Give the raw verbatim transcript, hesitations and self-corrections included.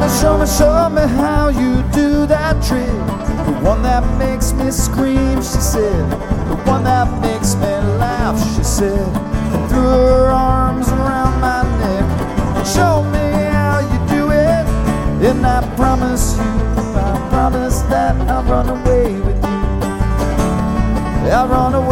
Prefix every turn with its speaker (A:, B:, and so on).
A: Show me, show me how you do that trick. The one that makes me scream, she said. The one that makes me laugh, she said. And threw her arms around my neck. Show me how you do it. And I promise you, I promise that I'll run away with you. I'll run away.